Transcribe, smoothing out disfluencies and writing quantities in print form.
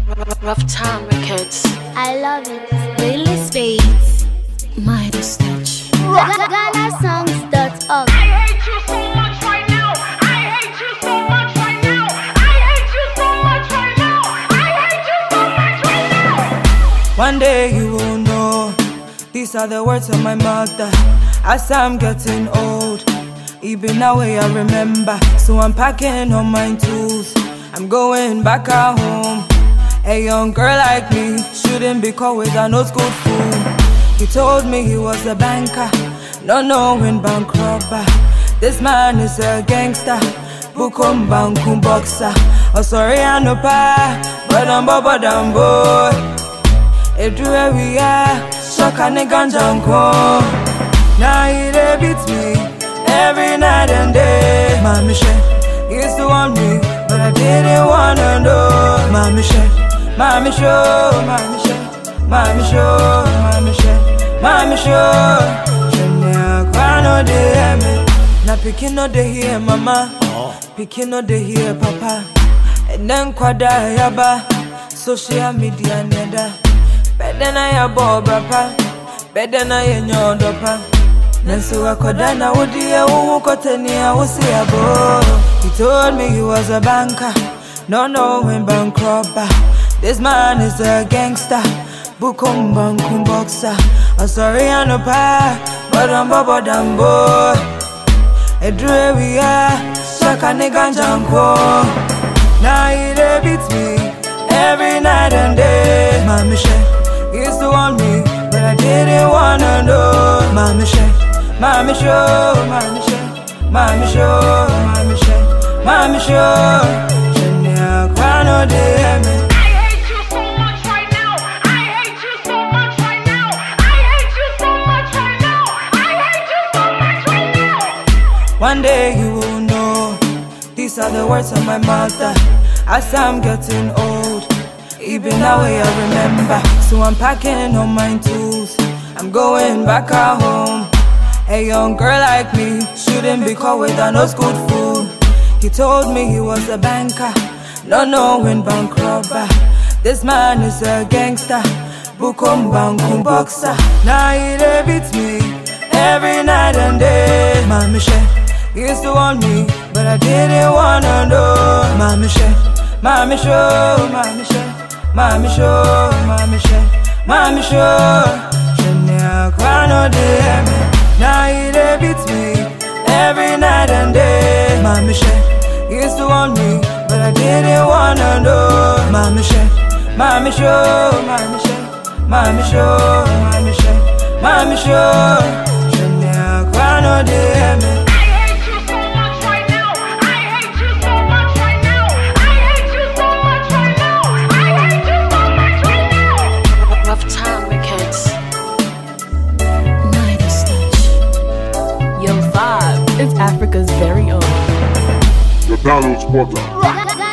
Rough Time Records. I love it. Lily Spades, Midas Touch. GhanaSongs.org. I hate you so much right now. I hate you so much right now. I hate you so much right now. I hate you so much right now. One day you will know. These are the words of my mother. As I'm getting old, even now I remember. So I'm packing all my tools. I'm going back at home. A young girl like me shouldn't be caught with an old school fool. He told me he was a banker, not knowing bank robber. This man is a gangster, bukum bankum boxer. Oh sorry I no pa, but I'm boy. Everywhere we are, shock and ganja uncle. Now he dey beat me every night and day. Mama Michelle used to want me, but I didn't wanna know. Mama Michelle, Mama show, Mama Michelle, Mama show, Mama Michelle, Mama show. Jenya kwano de me, na pikin no de here mama, pikin no de here papa. And then kwada yaba, social media neda. Better na ya boba pa, better na ya nyodo pa. Nansu wakoda na udi ya koteni ya usi ya bo. He told me he was a banker, not knowing bank robber. This man is a gangster, bukum bankum boxer. I'm sorry I no pa, but I'm bobo boy. Everywhere we are, shaka nigga janko. Now he dey beat me every night and day. Mama Michelle used to want me, but I didn't wanna know. Mama Michelle, Mama show, Mama Michelle, Mama show, Mama Michelle, Mama show. Jenya kwano de me. I hate you so much right now. I hate you so much right now. I hate you so much right now. I hate you so much right now. One day you will know. These are the words of my mother. As I'm getting old, even now I remember. So I'm packing all my tools. I'm going back at home. A young girl like me shouldn't be caught with an old school fool. He told me he was a banker, not knowing bank robber. This man is a gangster, bukum bankum boxer. Now he dey beat me every night and day. Mama Michelle used to want me, but I didn't wanna know. Mama Michelle, Mama show, Mama Michelle, Mama show, Mama Michelle, Mama show. Jenya kwano de me. Now he dey beat me every night and day. Mama Michelle used to want me, but I didn't wanna know. Mama Michelle, Mama show, Mama Michelle, Mama show, Mama Michelle, Mama show. Jenya kwano de me. I hate you so much right now. I hate you so much right now. I hate you so much right now. I hate you so much right now. Rough Time Records. Midas Touch. Yo, Vibe is Africa's very own. The Donald Spotter.